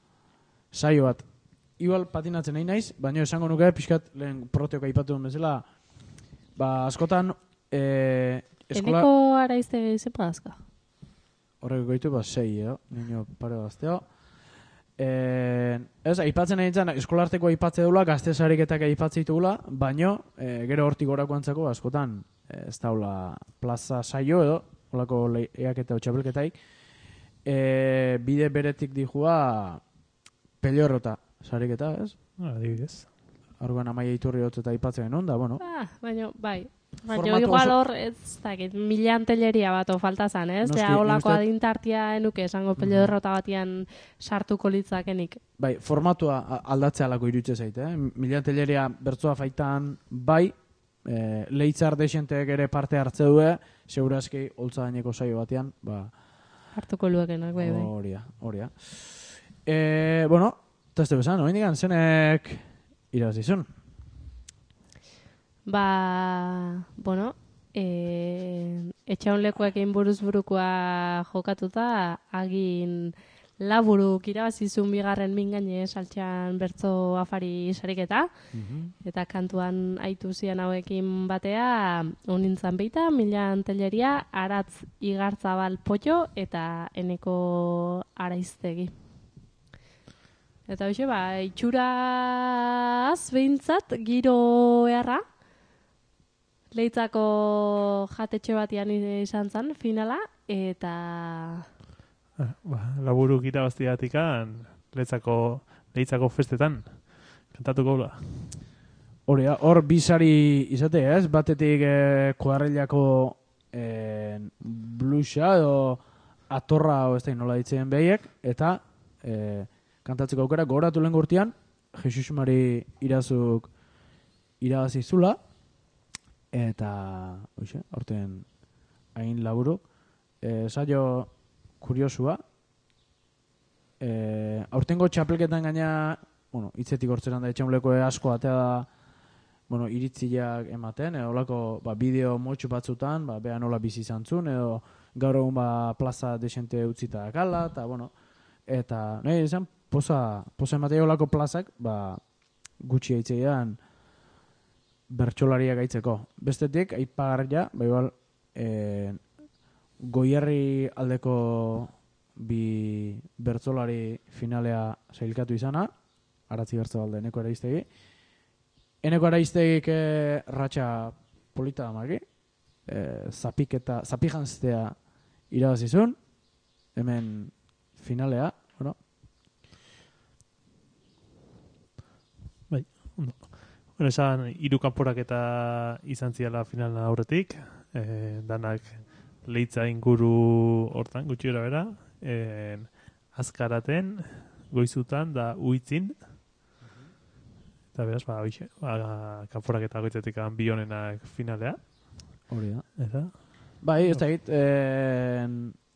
saio bat. Igual patinatzen nahi naiz, baina esango nuke pixkat lehen proteok aipatu duen bezala, ba, askotan e, eskola... Eneko araizte zepa azka. Horrek goitu, ba, sei, eh? Nino pare bazteo. E, ez, aipatzen nahi nintzen, eskolarteko aipatze dula, gaztesariketak aipatze ditugula, baino, e, gero hortik gorako antzako, askotan, e, ez daula plaza saio edo, holako lehiak eta txapelketaik, e, bide beretik dijua pelorrota sariketa, ez? Ah, adibidez. Argoan Amaia Iturri hotz eta aipatzen genuen, da, bueno. Ah, baina, bai. Baina Formatu igual oso- hor, ez dakit, mila antelleria bat o falta zan, ez? Noski, Ja, olako nik uste- adintartia enuke, esango pelodorrota batian sartuko litzakenik. Bai, formatua a- aldatzea alako irutze zaite, eh? Mila telleria bertzoa faitan, bai, e, leitzar desienteek ere parte hartze due, segurazki holtza daineko saio batean, ba, Hartuko luekenak, bai, bai. horia, horia. E, bueno, teste bezan, oin digan, zenek irazizun. Ba, bueno, e, etxaunlekuekin buruz burukoa jokatuta, agin laburuk irabazizun bigarren mingaine saltxan bertzo afari sariketa, eta kantuan aitu zian hauekin batea, unintzan beita, mila antelleria, aratz igartzabal potxo eta eneko araiztegi. Eta hoxe, ba, itxuraz behintzat, giro eharra, Leitzako jatetxe batian izan zen, finala, eta... Ah, ba, laburuk irabaztiatikan, leitzako, leitzako festetan, kantatuko gula. Hori, hor bizari izate, ez? Batetik eh, kuadrillako eh, blusa edo atorra o ez da nola ditzen behiek, eta eh, kantatzeko aukera gogoratu lehen gurtian, Jesus Mari irazuk irabazizula, eta, oixe, aurten hain laburu. E, saio kuriosua. E, aurtengo txapelketan gaina, bueno, hitzetik hortzeran da etxaunleko asko atea da, bueno, iritziak ematen, edo olako, ba, bideo motxu batzutan, ba, beha nola bizi izan zuen, edo gaur egun, ba, plaza desente utzita dakala, eta, bueno, eta, nahi, izan, poza, poza ematea olako plazak, ba, gutxi aitzeian, bertsolariak gaitzeko. Bestetik, aipagarria, ba igual, e, Goierri aldeko bi bertsolari finalea sailkatu izana, Aratzi Bertzoalde, Eneko Araiztegi. Eneko Araiztegik e, ratxa polita damaki, e, zapik eta zapijanztea irabazizun, hemen finalea, bueno. Bai, ondo. Bueno, esan, hiru kanporak eta izan ziala finalen aurretik, e, danak leitza inguru hortan, gutxi gara bera, e, azkaraten, goizutan, da uitzin, eta beraz, ba, oixe, ba, kanporak eta goitzetik bi honenak finalea. Hori da. Eta, Bai, ez da egit, eh,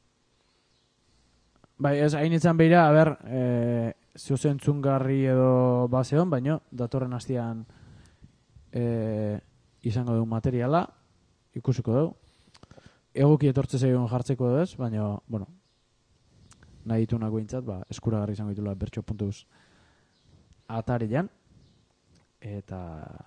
bai, ez hain itzan behira, a ber, eh, zeuzentzungarri edo bazeon, baino, datorren hastian eh, izango dugu materiala, ikusiko dugu. Egoki etortze zeion jartzeko edo ez, baina, bueno, nahi ditunak behintzat, ba, eskuragarri izango ditula bertso puntuz atarian, eta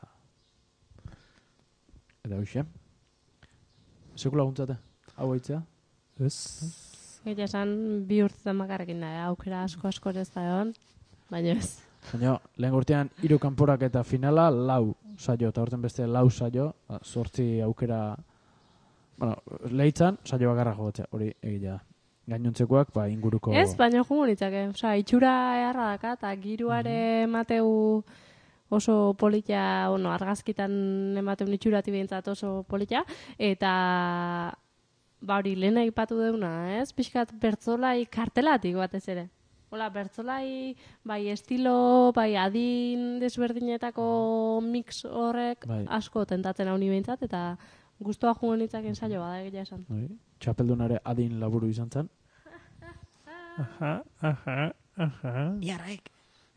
eta hoxe. Sekula guntzate, hau haitzea? ez, Egia esan, bi urtetan bakarrekin da, aukera asko asko ez da egon, baina ez. Baina, lehen urtean, hiru kanporak eta finala, lau saio, eta horten beste lau saio, sortzi aukera, bueno, lehitzan, saio bakarra jogatzea, hori egia. Gainontzekoak, ba, inguruko... Ez, baina jungo nitzake. Osa, itxura eharra daka, eta giruare emateu oso politia, bueno, argazkitan emateu itxurati behintzat oso politia, eta ba hori lehen aipatu deuna, ez? Pixkat bertzolai kartelatik batez ere. Hola, bertzolai, bai estilo, bai adin desberdinetako mix horrek Bai. asko tentatzen hau ni behintzat, eta gustoa jungo nitzaken saio bada egia esan. Bai, txapeldunare adin laburu izan zen. aha, aha, aha. Jarraik.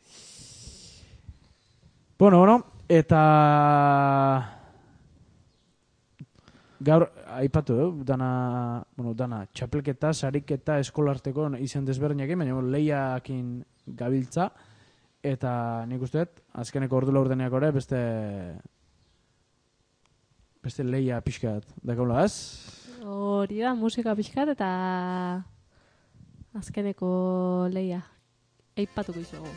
Bueno, bueno, eta gaur aipatu du, dana, bueno, dana txapelketa, sariketa, eskolarteko izen desberdinak, baina leiakin gabiltza, eta nik uste dut, azkeneko ordu laurdeneak ore, beste beste leia pixkat dakaula, ez? Hori da, musika pixkat eta azkeneko leia. Eipatuko izugu.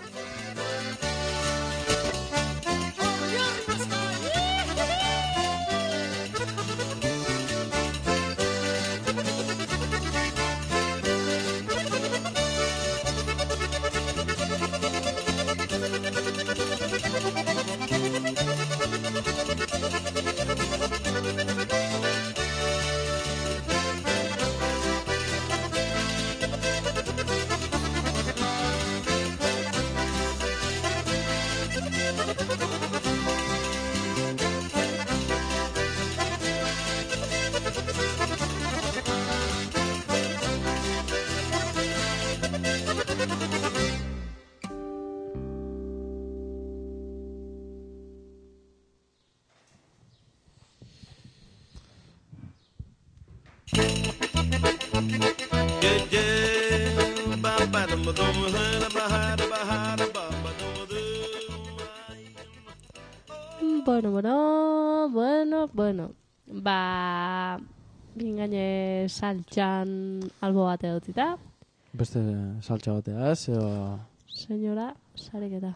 Bueno, bueno, bueno, bueno. Ba, bingaine saltxan albo bate dutzita. Beste saltxa batea, ez? Edo... Senyora, sareketa.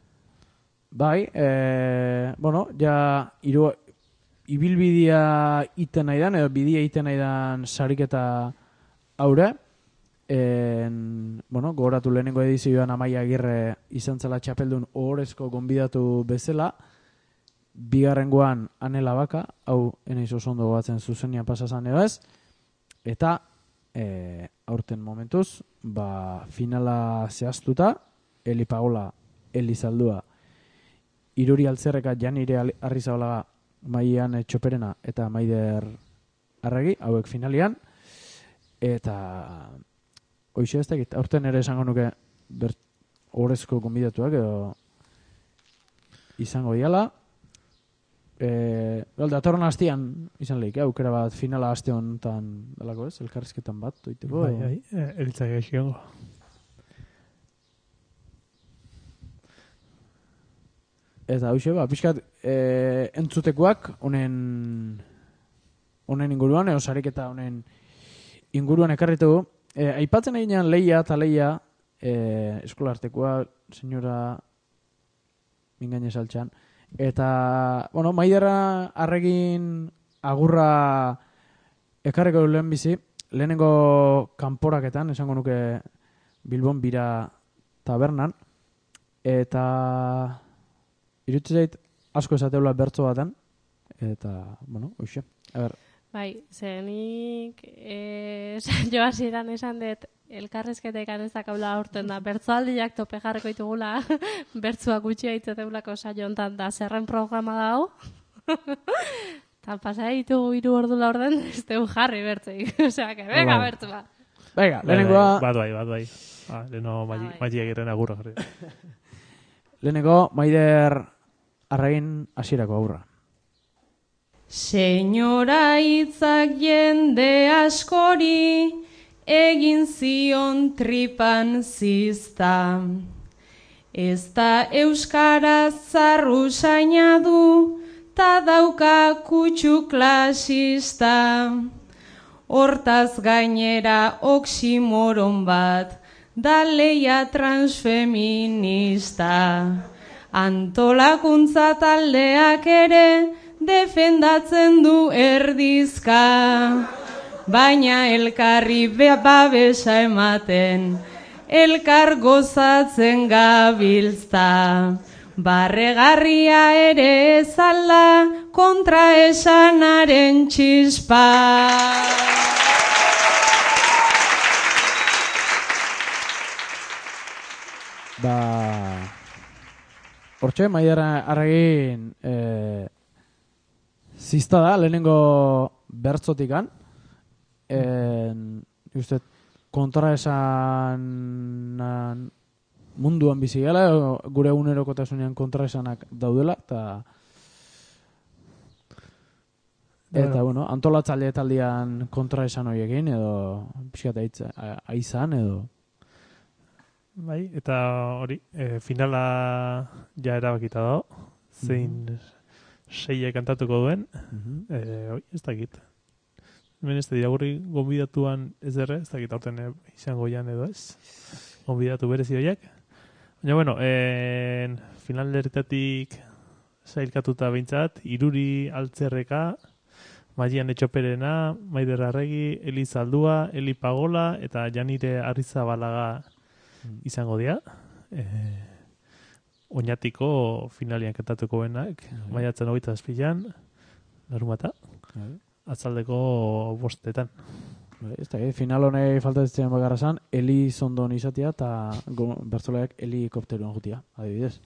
Bai, e, bueno, ja iru, ibilbidea iten nahi dan, edo bidea iten nahi dan sariketa aurre. En, bueno, gogoratu lehenengo edizioan Amaia Agirre izan zela txapeldun ohorezko gonbidatu bezala. Bigarrengoan Anela Baka, hau enaiz oso ondo gogatzen zuzenia pasazan edo ez. Eta e, aurten momentuz, ba, finala zehaztuta, Eli Pagola, Eli Zaldua, Iruri Altzerreka, Janire Arrizabalaga, Maian Txoperena eta Maider Arregi, hauek finalian. Eta hoxe ez dakit, aurten ere esango nuke horrezko gonbidatuak edo izango diala. E, datorren hastian izan lehik, aukera bat finala haste honetan dalako ez, elkarrizketan bat doiteko. Bai, bai, e, eritzak egiongo. Eta hauxe, ba, pixkat e, entzutekoak honen honen inguruan, edo sariketa honen inguruan ekarritugu. E, aipatzen eginean leia eta leia e, eskolartekoa, senyora mingaine saltxan. Eta, bueno, Maiderra Arregin agurra ekarreko lehen bizi, lehenengo kanporaketan, esango nuke Bilbon bira tabernan, eta iruditzen zait asko esateula bertso baten, eta, bueno, hoxe, a ber. Bai, zenik eh, jo hasieran esan dut elkarrezketekan ez dakaula aurten da bertsoaldiak tope jarriko ditugula bertsoa gutxi aitzeteulako saio hontan da zerren programa dago eta pasa ditugu hiru ordu laurden ez dugu jarri bertzeik osea que venga bertsoa venga, lehenengoa bat bai, bat bai ah, leheno maili egiten agurra jarri lehenengo Maider Arregin hasierako agurra. Senyora hitzak jende askori egin zion tripan zizta. Ez da euskaraz zarrusaina du ta dauka kutsu klasista. Hortaz gainera oksimoron bat da leia transfeminista. Antolakuntza taldeak ere defendatzen du erdizka, baina elkarri babesa ematen, elkar gozatzen gabiltza. Barregarria ere ezala kontra esanaren txispa. Ba, hortxe, Maider Arregin eh, zizta da, lehenengo bertzotikan. Uste, kontra esan munduan bizi gala, gure egunerokotasunean kontra esanak daudela, eta eta, bueno, antolatzaile taldean kontra esan horiekin, edo pixkat aizan, edo Bai, eta hori, e, finala ja erabakita dago, zein seia kantatuko duen, e, hori, ez dakit. Hemen ez da diragurri gonbidatuan ez derre, ez dakit aurten e, izango jan edo ez, gonbidatu berezi horiek. Baina, bueno, e, finaleritatik sailkatuta behintzat, Iruri Altzerreka, Maian Etxoperena, Maider Arregi, Eli Zaldua, Eli Pagola eta Janire Arrizabalaga izango dira. E, Oñatiko finalian kantatuko benak, maiatzen hogeita zazpian, larumata, atzaldeko bostetan. Ez da, final honei faltatzen bakarra zan, Eli Zondon izatea eta bertzolaiak helikopteroan jutia, adibidez.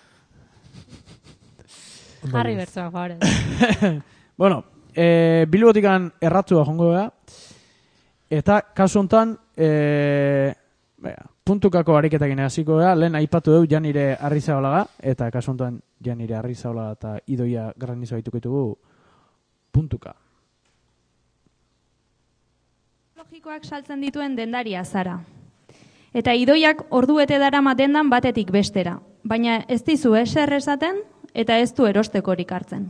Jarri bertzoak gaur. Bueno, e, Bilbotikan erratzua jongo da, eta kasu honetan, e, bera, puntukako ariketekin hasiko da, lehen aipatu dugu Janire Arrizabalaga, eta kasu honetan Janire Arrizabalaga eta Idoia Granizo haituko ditugu puntuka. Logikoak saltzen dituen dendaria zara. Eta Idoiak ordu bete darama dendan batetik bestera, baina ez dizu eser esaten eta ez du erostekorik hartzen.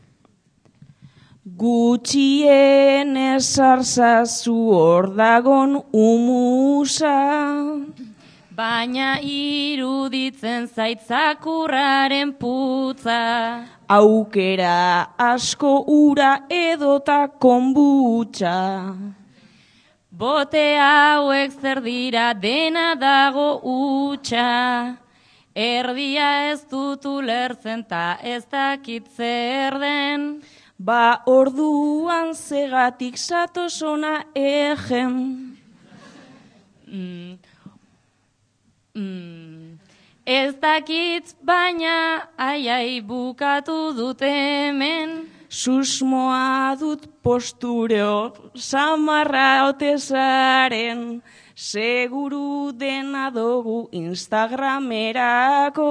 Gutxien esarzazu ordagon umusa, baina iruditzen zaitzakurraren putza. Aukera asko ura edota konbutxa. Bote hauek zer dira dena dago utxa. Erdia ez dut ulertzen ta ez dakit zer den. Ba orduan zegatik zatosona egen. Mm. Mm. Ez dakit baina aiai bukatu dut hemen. Susmoa dut postureo samarra otezaren. Seguru dena dugu Instagramerako.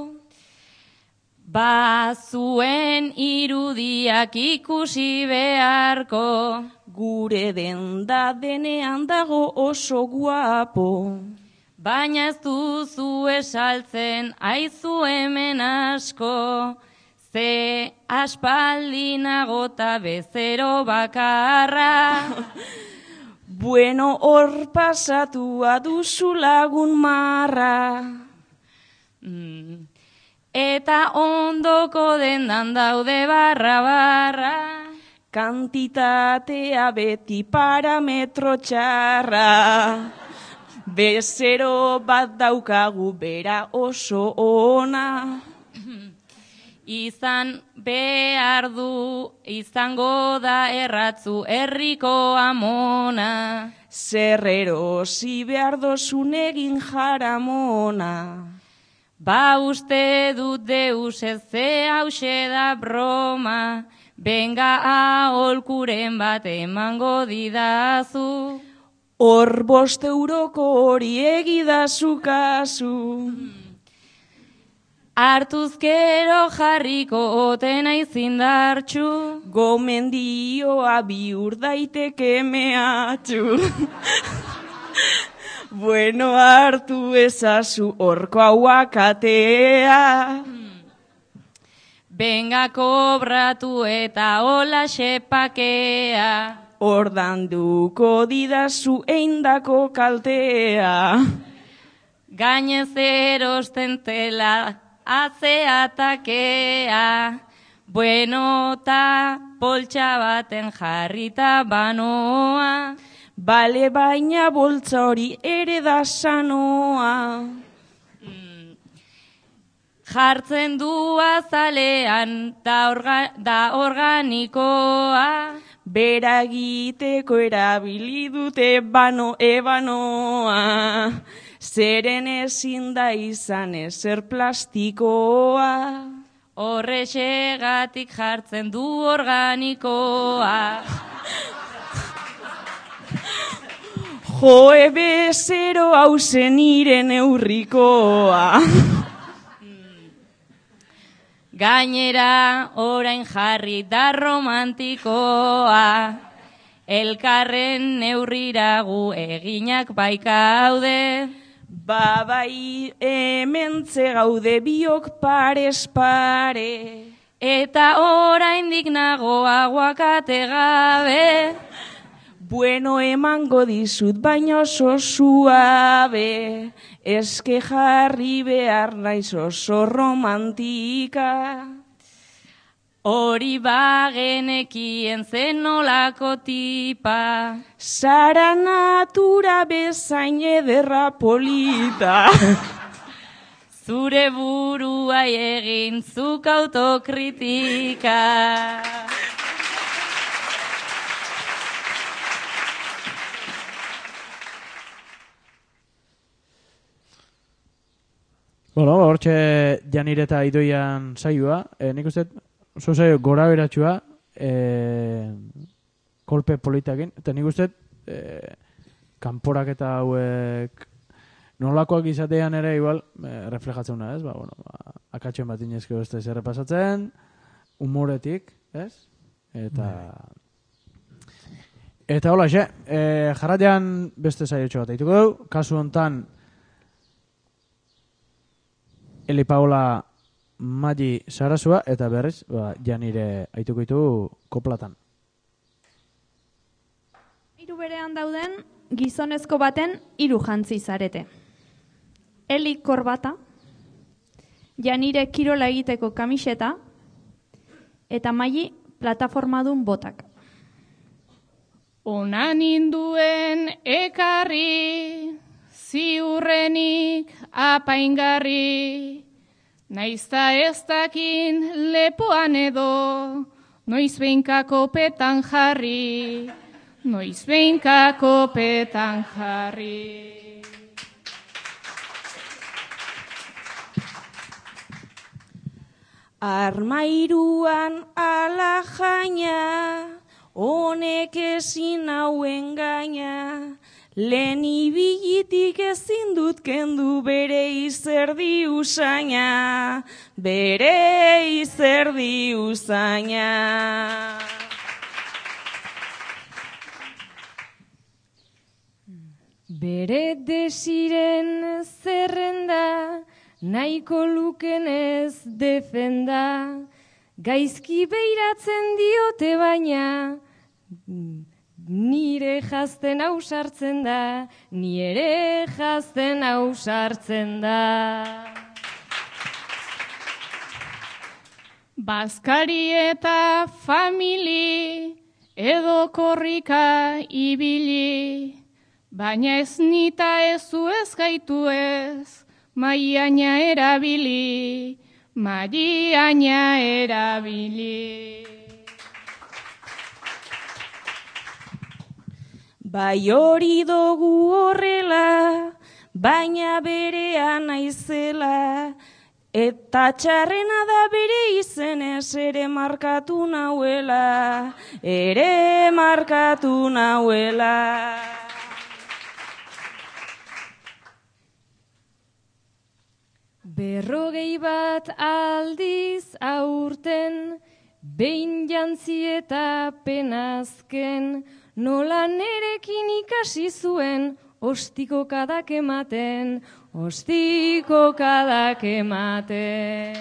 Ba zuen irudiak ikusi beharko. Gure denda denean dago oso guapo. Baina ez duzu esaltzen aizu hemen asko. Ze aspaldinago ta bezero bakarra. Bueno, hor pasatua duzu lagun marra. Mm. Eta ondoko dendan daude barra barra. Kantitatea beti parametro txarra. Bezero bat daukagu bera oso ona. Izan behar du, izango da erratzu herriko amona. Zerrero zi behar dozun egin jaramona. Ba uste dut deus ez ze hause da broma. Benga aholkuren bat emango didazu. Hor bost euroko hori egidazu kasu. Hartuzkero jarriko otena izindartxu. Gomendioa bihur daiteke mehatxu. Bueno, hartu ezazu horko hauakatea. Benga kobratu eta hola xepakea. Ordanduko didazu eindako kaltea. Gainez erosten tela atzeatakea. Bueno, ta poltsa baten jarrita banoa. Bale baina boltza hori ere da sanoa. Mm. Jartzen du azalean da, orga, da organikoa. Bera egiteko erabili dute bano ebanoa. Zeren ezin da izan ezer plastikoa. Horrexegatik jartzen du organikoa. Joe bezero hausen iren eurrikoa. Gainera orain jarri da romantikoa. Elkarren neurriragu eginak baikaude. Babai hementze gaude biok pares pare. Eta oraindik nago aguakate gabe. Bueno emango dizut baina oso suabe. Eske jarri behar naiz oso romantika. Hori bagenekien zen nolako tipa. Zara natura bezain ederra polita. Zure burua egin zuk autokritika. Bueno, hortxe Janire eta Idoian saioa. E, nik uste, oso saio gora beratxua, e, kolpe politakin. Eta nik uste, e, kanporak eta hauek nolakoak izatean ere igual e, reflejatzen una, ez? Ba, bueno, ba, akatxen bat inezko beste zer repasatzen, humoretik, ez? Eta... Eta hola, xe, e, jarratian beste saiotxo bat aituko dugu. Kasu hontan, Eli Paola Magi Sarasua eta berriz, ba, Janire aituko ditu koplatan. Hiru berean dauden gizonezko baten hiru jantzi zarete. Eli korbata, Janire kirola egiteko kamiseta eta Magi plataformadun botak. Ona ninduen ekarri, ziurrenik apaingarri, naizta ez dakin lepoan edo, noiz behinkako petan jarri, noiz behinkako petan jarri. Armairuan ala jaina, honek ezin hauen gaina, lehen ibilitik ezin dut kendu bere izerdi usaina, bere izerdi usaina. Bere desiren zerrenda, nahiko lukenez defenda, gaizki beiratzen diote baina, nire jazten ausartzen da, nire jazten ausartzen da. Bazkari eta famili, edo korrika ibili, baina ez nita ezu ez gaitu ez, maiaina erabili, maiaina erabili. Bai hori dugu horrela, baina berean naizela, eta txarrena da bere izenez ere markatu nauela, ere markatu nauela. Berrogei bat aldiz aurten, behin jantzi eta penazken, nola nerekin ikasi zuen, ostiko kadak ematen, ostiko kadak ematen.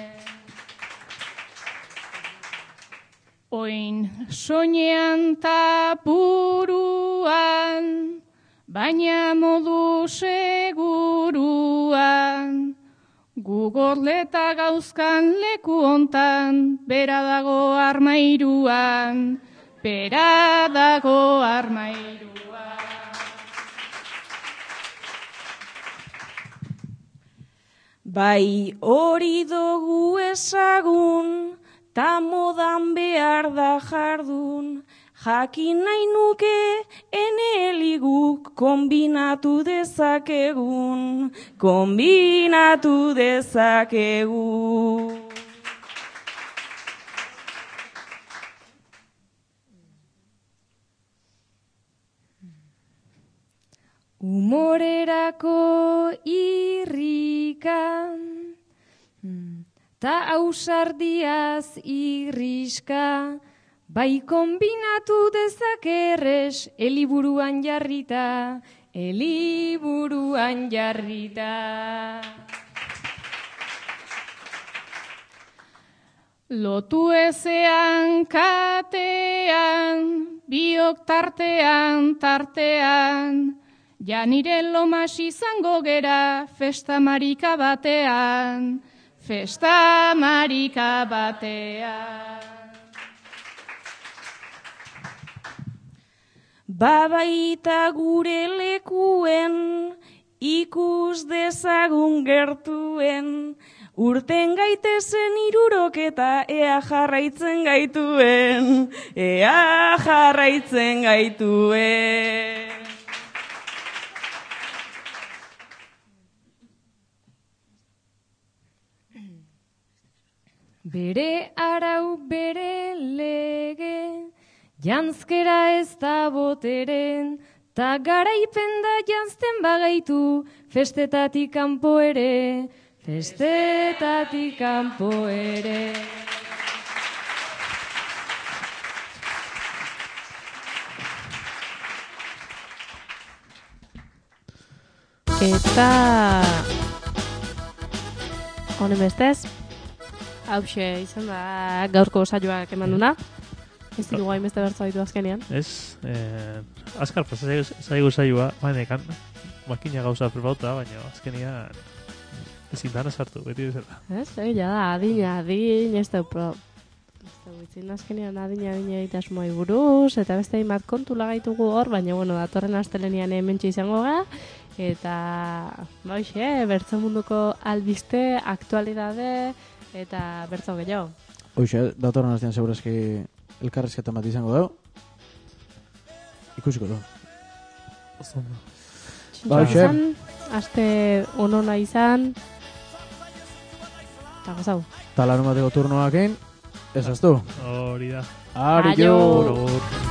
Oin soinean ta buruan, baina modu seguruan, gugorleta gauzkan leku hontan, bera dago armairuan, bera dago armairuan. Bai hori dugu ezagun, ta modan behar da jardun, jakin nahi nuke eneliguk kombinatu dezakegun, kombinatu dezakegun. Humorerako irrika, ta ausardiaz irriska, bai kombinatu dezakerrez, eliburuan jarrita, eliburuan jarrita. Lotu ezean katean, biok tartean, tartean, ja nire lomas izango gera festa marika batean, festa marika batean. Babaita gure lekuen, ikus dezagun gertuen, urten gaitezen irurok eta ea jarraitzen gaituen, ea jarraitzen gaituen. Bere arau, bere lege, janzkera ez da boteren, ta garaipen da janzten bagaitu, festetatik kanpo ere, festetatik kanpo ere. Eta honen bestez, hauxe izan da gaurko saioak eman duna. Ez dugu hain beste bertza ditu azkenean. Ez, eh, azkar pasa zaigu saioa, baina makina gauza prepauta, baina azkenean ezin dana sartu, beti bezala. Ez, egia da, adina, adin, ez da pro... Ez da guitzin azkenean adina, adina egitasmoai buruz, eta beste hainbat kontu lagaitugu hor, baina, bueno, datorren astelenian hementxe izango ga, eta, boixe, bertso munduko albiste, aktualidade, eta bertso gehiago. Hoxe, datorren astean segurazki elkarrezketan bat izango dugu. Ikusiko dugu. Ba, hoxe. Aste onona izan, eta gozau. Talarun bateko turnoakin, ez aztu. Hori da. Ario. Aio.